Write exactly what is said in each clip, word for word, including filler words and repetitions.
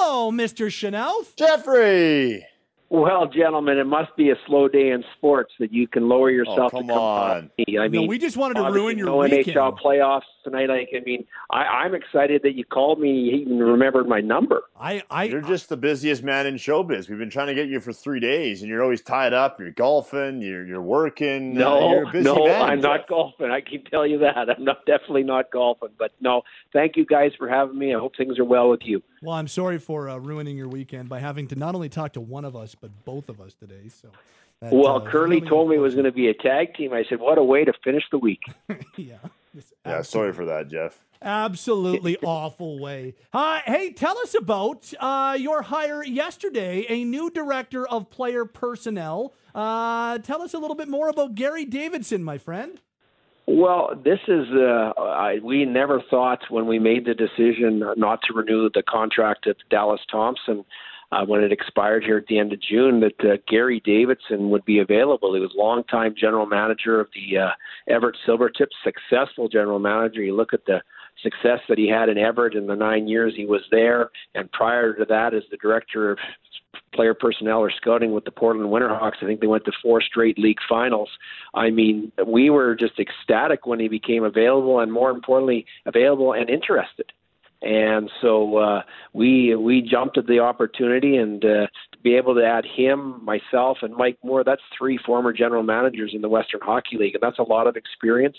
Hello, Mister Chanel. Jeffrey. Well, gentlemen, it must be a slow day in sports that you can lower yourself oh, come to come on. me. I no, mean, we just wanted to ruin your no weekend. N H L playoffs tonight. I, I mean, I, I'm excited that you called me. You even remembered my number. I, I, you're just the busiest man in showbiz. We've been trying to get you for three days, and you're always tied up. You're golfing. You're you're working. No, uh, you're a busy no, man, I'm Jeff. not golfing. I can tell you that. I'm not definitely not golfing. But no, thank you guys for having me. I hope things are well with you. Well, I'm sorry for uh, ruining your weekend by having to not only talk to one of us, but both of us today. So. That, well, uh, Curly really told me it was going to be a tag team. I said, what a way to finish the week. yeah. Yeah, sorry for that, Jeff. Absolutely awful way. Uh, hey, tell us about uh, your hire yesterday, a new director of player personnel. Uh, tell us a little bit more about Gary Davidson, my friend. Well, this is, uh, I, we never thought when we made the decision not to renew the contract of Dallas Thompson uh, when it expired here at the end of June that uh, Gary Davidson would be available. He was longtime general manager of the uh, Everett Silvertips, successful general manager. You look at the success that he had in Everett in the nine years he was there, and prior to that as the director of player personnel or scouting with the Portland Winterhawks. I think they went to four straight league finals. I mean, we were just ecstatic when he became available, and more importantly, available and interested. And so uh, we we jumped at the opportunity, and uh, to be able to add him, myself, and Mike Moore, that's three former general managers in the Western Hockey League, and that's a lot of experience.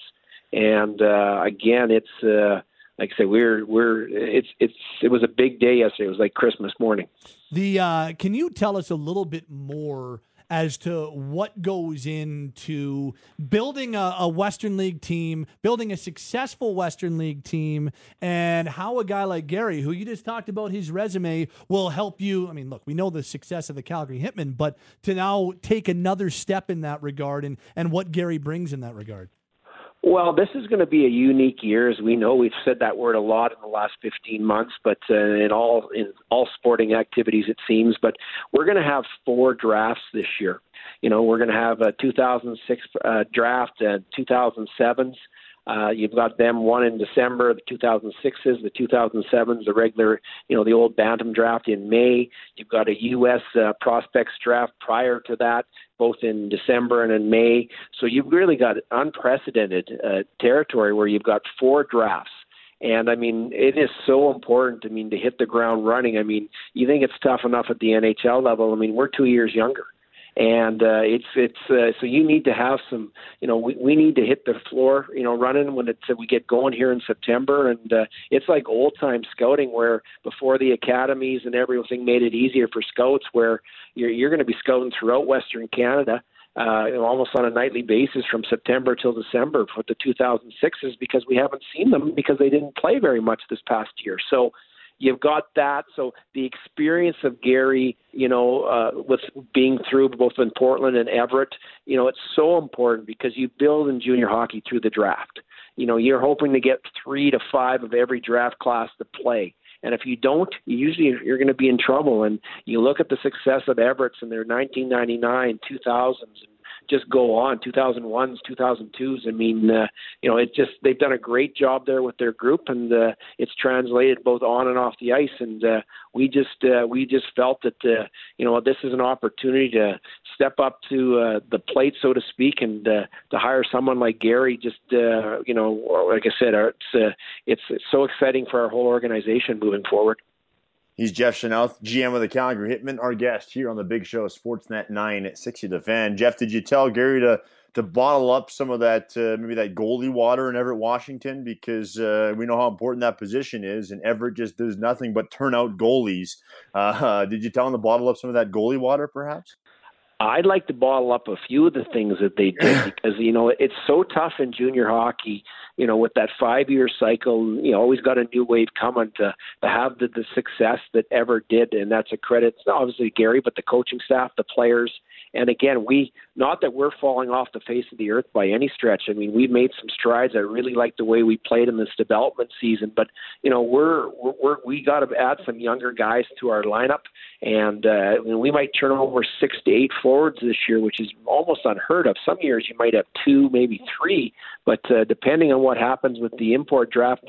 And uh, again, it's uh, like I said, we're we're it's it's it was a big day yesterday. It was like Christmas morning. The uh, can you tell us a little bit more as to what goes into building a, a Western League team, building a successful Western League team, and how a guy like Gary, who you just talked about his resume, will help you? I mean, look, we know the success of the Calgary Hitmen, but to now take another step in that regard, and and what Gary brings in that regard. Well, this is going to be a unique year, as we know. We've said that word a lot in the last fifteen months, but uh, in all in all sporting activities, it seems. But we're going to have four drafts this year. You know, we're going to have a two thousand six uh, draft and two thousand sevens. Uh, you've got them one in December, the two thousand sixes, the two thousand sevens, the regular, you know, the old Bantam draft in May. You've got a U S uh, prospects draft prior to that, both in December and in May. So you've really got unprecedented uh, territory where you've got four drafts. And, I mean, it is so important, I mean, to hit the ground running. I mean, you think it's tough enough at the N H L level. I mean, we're two years younger. And uh, it's it's uh, so you need to have some, you know, we, we need to hit the floor, you know, running when it's uh, we get going here in September. And uh, it's like old time scouting where before the academies and everything made it easier for scouts, where you're you're going to be scouting throughout Western Canada, uh, you know, almost on a nightly basis from September till December for the two thousand sixes, because we haven't seen them because they didn't play very much this past year. So you've got that. So the experience of Gary, you know, uh, with being through both in Portland and Everett, you know, it's so important because you build in junior hockey through the draft. You know, you're hoping to get three to five of every draft class to play. And if you don't, usually you're going to be in trouble. And you look at the success of Everett's in their nineteen ninety-nine, two thousands, and just go on, two thousand ones, two thousand twos. I mean, uh, you know, it just, they've done a great job there with their group, and uh, it's translated both on and off the ice. And uh, we just, uh, we just felt that, uh, you know, this is an opportunity to step up to uh, the plate, so to speak, and uh, to hire someone like Gary. Just, uh, you know, like I said, it's, uh, it's it's so exciting for our whole organization moving forward. He's Jeff Chanel, G M of the Calgary Hitmen, our guest here on the Big Show, Sportsnet nine sixty The Fan. Jeff, did you tell Gary to to bottle up some of that, uh, maybe that goalie water in Everett, Washington? Because uh, we know how important that position is, and Everett just does nothing but turn out goalies. Uh, did you tell him to bottle up some of that goalie water, perhaps? I'd like to bottle up a few of the things that they did because, you know, it's so tough in junior hockey, you know, with that five-year cycle, you know, always got a new wave coming to, to have the, the success that Everett did, and that's a credit, it's not obviously Gary, but the coaching staff, the players. And again, we, not that we're falling off the face of the earth by any stretch. I mean, we've made some strides. I really like the way we played in this development season, but, you know, we're, we're, we're we got to add some younger guys to our lineup. And uh, we might turn over six to eight forwards this year, which is almost unheard of. Some years you might have two, maybe three, but uh, depending on what happens with the import draft uh,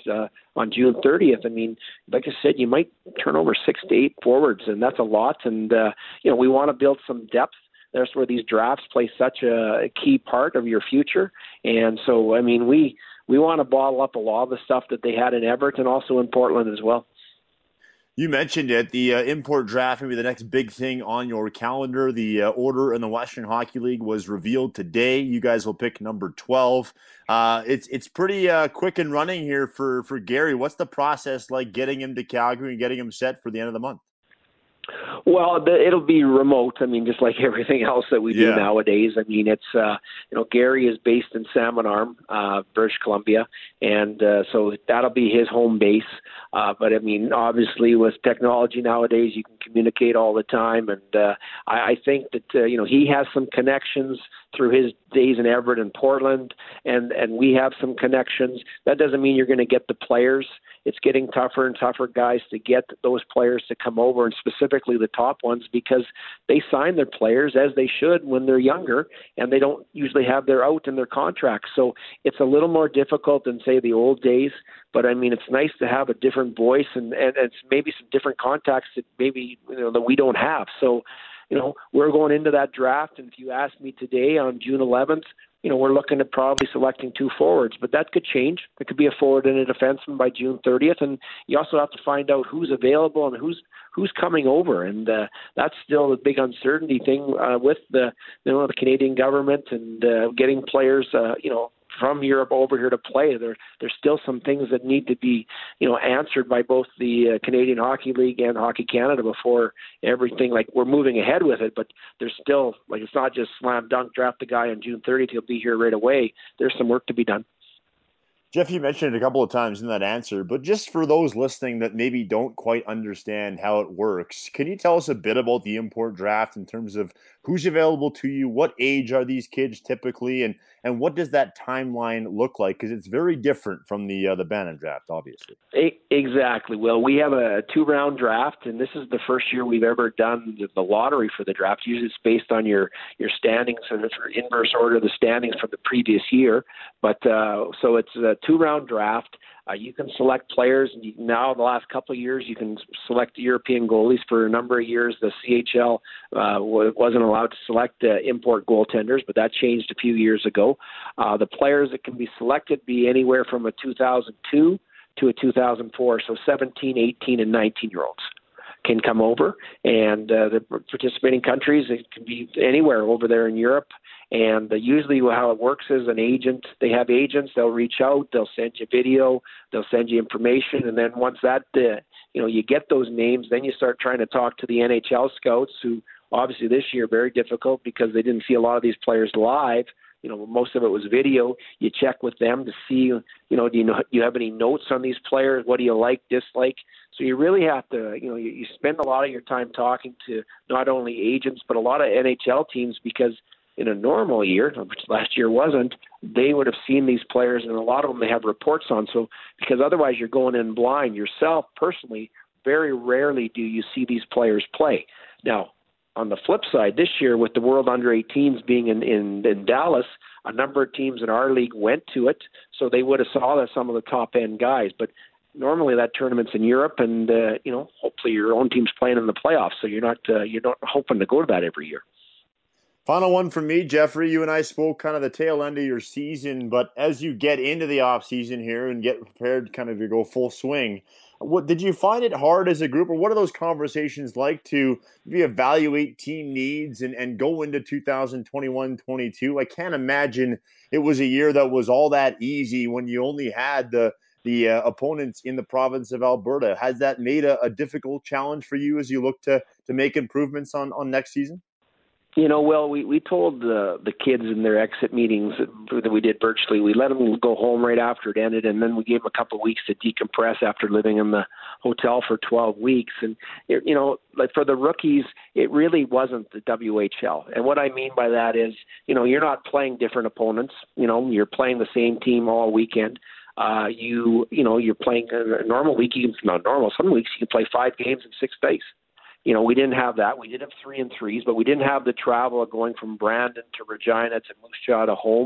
on June thirtieth, I mean, like I said, you might turn over six to eight forwards, and that's a lot. And, uh, you know, we want to build some depth. That's where these drafts play such a key part of your future. And so, I mean, we, we want to bottle up a lot of the stuff that they had in Everett and also in Portland as well. You mentioned it, the uh, import draft, maybe the next big thing on your calendar. The uh, order in the Western Hockey League was revealed today. You guys will pick number twelve. Uh, it's it's pretty uh, quick and running here for, for Gary. What's the process like getting him to Calgary and getting him set for the end of the month? Well, it'll be remote. I mean, just like everything else that we do Yeah. nowadays. I mean, it's, uh, you know, Gary is based in Salmon Arm, uh, British Columbia, and uh, so that'll be his home base. Uh, but, I mean, obviously with technology nowadays, you can communicate all the time, and uh, I, I think that, uh, you know, he has some connections through his days in Everett and Portland, and, and we have some connections. That doesn't mean you're going to get the players. It's getting tougher and tougher, guys, to get those players to come over, and specifically the top ones, because they sign their players as they should when they're younger, and they don't usually have their out in their contracts. So it's a little more difficult than, say, the old days. But, I mean, it's nice to have a different voice and, and it's maybe some different contacts that maybe, you know, that we don't have. So, you know, we're going into that draft, and if you ask me today on June eleventh, you know, we're looking at probably selecting two forwards, but that could change. It could be a forward and a defenseman by June thirtieth, and you also have to find out who's available and who's who's coming over, and uh, that's still a big uncertainty thing uh, with the you know the Canadian government and uh, getting players, uh, you know. from Europe over here to play. There, there's still some things that need to be, you know, answered by both the uh, Canadian Hockey League and Hockey Canada before everything, like, we're moving ahead with it, but there's still, like, it's not just slam dunk, draft the guy on June thirtieth, he'll be here right away. There's some work to be done. Jeff, you mentioned it a couple of times in that answer, but just for those listening that maybe don't quite understand how it works, can you tell us a bit about the import draft in terms of who's available to you? What age are these kids typically? And, and what does that timeline look like? Because it's very different from the uh, the Bannon draft, obviously. Exactly. Well, we have a two-round draft, and this is the first year we've ever done the lottery for the draft. Usually it's based on your, your standings, and it's inverse order of the standings from the previous year. But uh, so it's a two-round draft. Uh, you can select players. And you, now, the last couple of years, you can select European goalies. For a number of years, the C H L uh, wasn't allowed to select uh, import goaltenders, but that changed a few years ago. Uh, the players that can be selected be anywhere from a two thousand two to a two thousand four, so seventeen, eighteen, and nineteen-year-olds can come over. And uh, the participating countries, it can be anywhere over there in Europe. And uh, usually how it works is an agent, they have agents, they'll reach out, they'll send you video, they'll send you information, and then once that, uh, you know, you get those names, then you start trying to talk to the N H L scouts, who obviously this year very difficult because they didn't see a lot of these players live. You know, most of it was video. You check with them to see, you know, do you know, do you have any notes on these players? What do you like, dislike? So you really have to, you know, you, you spend a lot of your time talking to not only agents, but a lot of N H L teams, because in a normal year, which last year wasn't, they would have seen these players, and a lot of them they have reports on. So because otherwise you're going in blind yourself personally, very rarely do you see these players play. Now, on the flip side, this year with the World Under eighteens being in, in, in Dallas, a number of teams in our league went to it, so they would have saw some of the top-end guys. But normally that tournament's in Europe, and uh, you know, hopefully your own team's playing in the playoffs, so you're not uh, you're not hoping to go to that every year. Final one from me, Jeffrey. You and I spoke kind of the tail end of your season, but as you get into the off season here and get prepared, kind of to go full swing, what did you find it hard as a group, or what are those conversations like to maybe evaluate team needs and, and go into two thousand twenty-one twenty-two? I can't imagine it was a year that was all that easy when you only had the the uh, opponents in the province of Alberta. Has that made a, a difficult challenge for you as you look to to make improvements on, on next season? You know, well, we, we told the the kids in their exit meetings that we did virtually, we let them go home right after it ended, and then we gave them a couple of weeks to decompress after living in the hotel for twelve weeks. And, it, you know, like for the rookies, it really wasn't the W H L. And what I mean by that is, you know, you're not playing different opponents. You know, you're playing the same team all weekend. Uh, you, you know, you're playing a normal week. You can, not normal, some weeks you can play five games in six days. You know, we didn't have that. We did have three and threes, but we didn't have the travel of going from Brandon to Regina to Moose Jaw to home.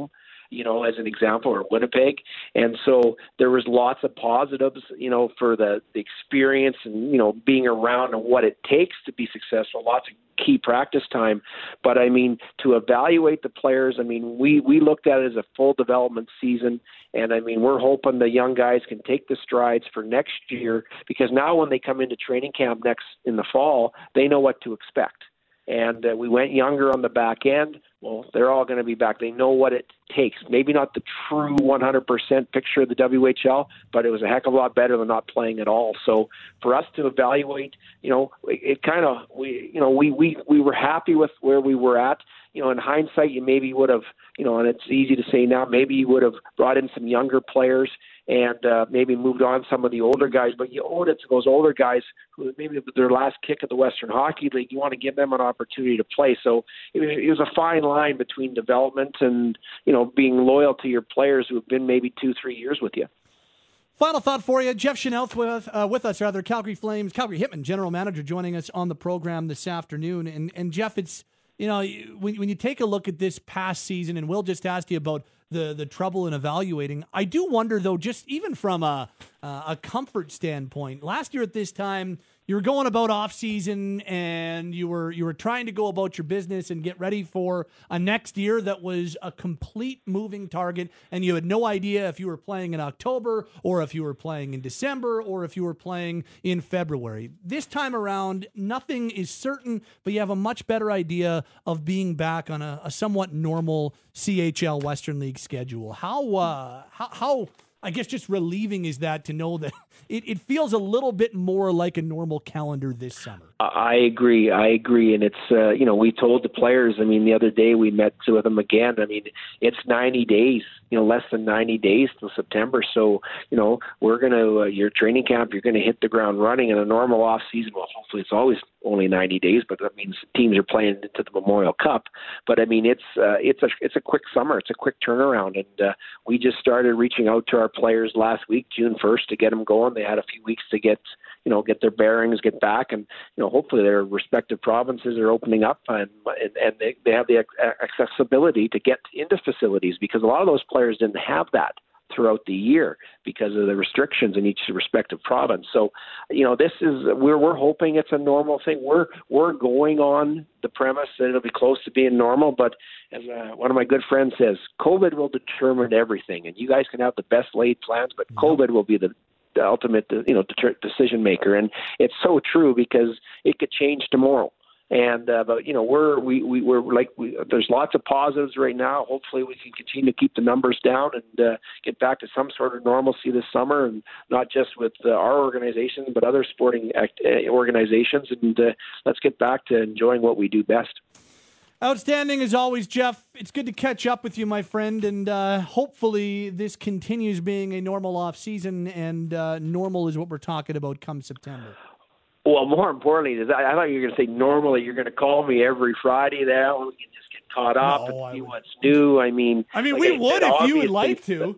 you know, as an example, or Winnipeg. And so there was lots of positives, you know, for the, the experience and, you know, being around and what it takes to be successful, lots of key practice time. But, I mean, to evaluate the players, I mean, we, we looked at it as a full development season. And, I mean, we're hoping the young guys can take the strides for next year, because now when they come into training camp next in the fall, they know what to expect. And uh, we went younger on the back end. Well, they're all going to be back. They know what it takes. Maybe not the true one hundred percent picture of the W H L, but it was a heck of a lot better than not playing at all. So for us to evaluate, you know, it, it kind of, we, you know, we, we, we were happy with where we were at. You know, in hindsight, you maybe would have, you know, and it's easy to say now, maybe you would have brought in some younger players and uh, maybe moved on some of the older guys. But you owe it to those older guys who maybe their last kick at the Western Hockey League. You want to give them an opportunity to play. So it, it was a fine line between development and, you know, being loyal to your players who have been maybe two, three years with you. Final thought for you. Jeff Schnelth with, uh, with us, rather, Calgary Flames, Calgary Hitmen general manager, joining us on the program this afternoon. And, and Jeff, it's, you know, when, when you take a look at this past season, and Will just asked you about the the trouble in evaluating, I do wonder, though, just even from a, uh, a comfort standpoint, last year at this time, you were going about off season and you were you were trying to go about your business and get ready for a next year that was a complete moving target, and you had no idea if you were playing in October or if you were playing in December or if you were playing in February. This time around, nothing is certain, but you have a much better idea of being back on a, a somewhat normal C H L Western League schedule. How uh, how how I guess just relieving is that to know that it, it feels a little bit more like a normal calendar this summer. I agree. I agree. And it's, uh, you know, we told the players, I mean, the other day we met with them again. I mean, it's ninety days, you know, less than ninety days till September. So, you know, we're going to, uh, your training camp, you're going to hit the ground running in a normal off season. Well, hopefully it's always only ninety days, but that means teams are playing into the Memorial Cup. But I mean, it's, uh, it's a, it's a quick summer. It's a quick turnaround. And uh, we just started reaching out to our players last week, June first, to get them going. They had a few weeks to get, you know, get their bearings, get back, and, you know, hopefully their respective provinces are opening up and and, and they, they have the accessibility to get into facilities, because a lot of those players didn't have that throughout the year because of the restrictions in each respective province. So, you know, this is, we're, we're hoping it's a normal thing. We're, we're going on the premise that it'll be close to being normal, but as uh, one of my good friends says, COVID will determine everything, and you guys can have the best laid plans, but COVID will be the the ultimate, you know, decision maker. And it's so true, because it could change tomorrow. And, uh, but, you know, we're, we, we, we're like, we, there's lots of positives right now. Hopefully we can continue to keep the numbers down and uh, get back to some sort of normalcy this summer, and not just with uh, our organization, but other sporting act, uh, organizations. And uh, let's get back to enjoying what we do best. Outstanding as always, Jeff. It's good to catch up with you, my friend, and uh, hopefully this continues being a normal off season, and uh, normal is what we're talking about come September. Well, more importantly, I thought you were going to say normally you're going to call me every Friday there. We can just get caught up no, and see what's new. I mean, I mean, like we I would said, if you would like to.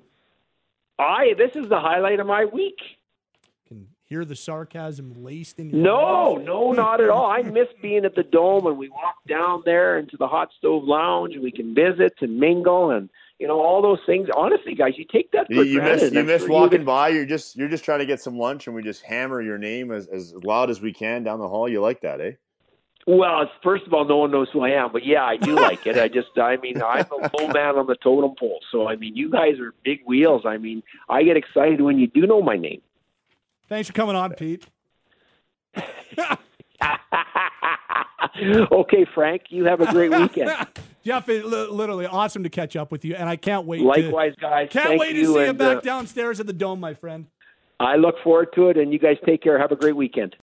I this is the highlight of my week. Can hear the sarcasm laced in your No, voice. no, not at all. I miss being at the Dome, and we walk down there into the hot stove lounge, and we can visit and mingle, and you know, all those things. Honestly, guys, you take that for you, you granted. miss you I'm miss sure walking you by. You're just you're just trying to get some lunch, and we just hammer your name as, as loud as we can down the hall. You like that, eh? Well, it's, first of all, no one knows who I am, but yeah, I do like it. I just, I mean, I'm the low man on the totem pole. So, I mean, you guys are big wheels. I mean, I get excited when you do know my name. Thanks for coming on, Pete. Okay, Frank, you have a great weekend. Jeff, it's literally awesome to catch up with you, and I can't wait. Likewise, to, guys. Can't Thank wait to you, see you and, back uh, downstairs at the Dome, my friend. I look forward to it, and you guys take care. Have a great weekend.